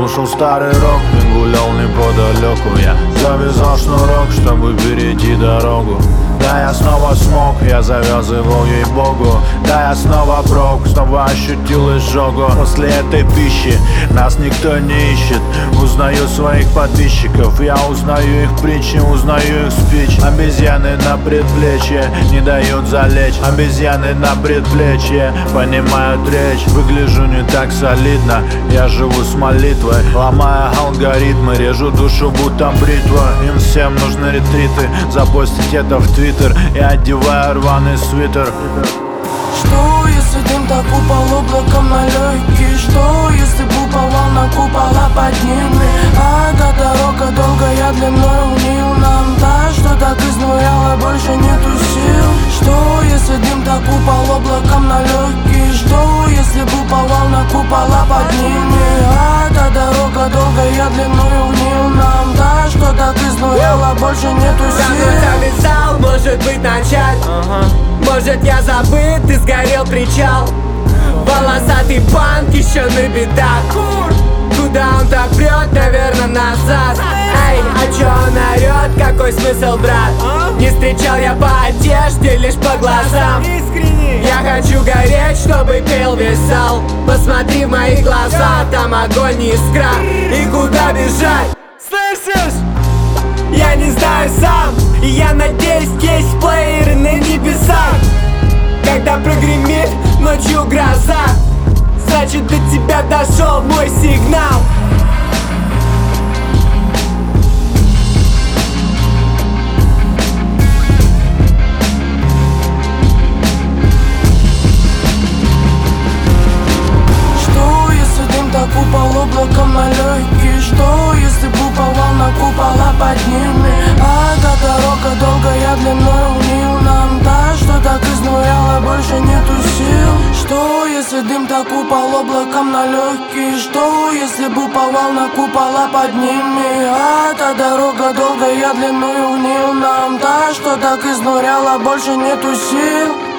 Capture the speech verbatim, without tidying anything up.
слушал старый рок и гулял неподалеку. Я завязал шнурок, чтобы перейти дорогу. Да, я снова смог, я завязывал, ей-богу. Да, я снова прок, снова ощутил изжогу. После этой пищи нас никто не ищет. Узнаю своих подписчиков, я узнаю их притчи, узнаю их спич. Обезьяны на предплечье не дают залечь. Обезьяны на предплечье понимают речь. Выгляжу не так солидно, я живу с молитвой. Ломая алгоритмы, режу душу будто бритва. Им всем нужны ретриты, запостить это в твиттер. Я одеваю рваный свитер. Что если дым так упал облаком на легкие? Что если б упал волна купола под ними? А эта дорога долгая, длиной унил нам та, что так изнуряла, больше нету сил. Что если дым так упал облаком на легкие? Что если б упал волна купола под ними? А эта дорога долгая, длиной унил нам та, что так изнуряла, больше нету сил. Завязал, может быть начать. Может я забыт и сгорел причал. Волосатый панк еще на бедах. Куда он так прет, наверное назад. Эй, а чё он орёт, какой смысл, брат? Не встречал я по одежде, лишь по глазам. Я хочу гореть, чтобы пел весь зал. Посмотри в мои глаза, там огонь и искра. И куда бежать? Слышишь? Я не знаю сам. И я надеюсь, есть плееры на небесах. Когда прогремит ночью гроза, значит до тебя дошел мой сигнал. Что если дым так упал облаком на легкие? Что если б упал волна купола под ними? А эта дорога долгая, длиной унил нам та, что так изнуряла, больше нету сил. Что если дым так упал облаком на легкие? Что если б упал волна купола под ними? А эта дорога долгая, длиной унил нам та, что так изнуряла, больше нету сил.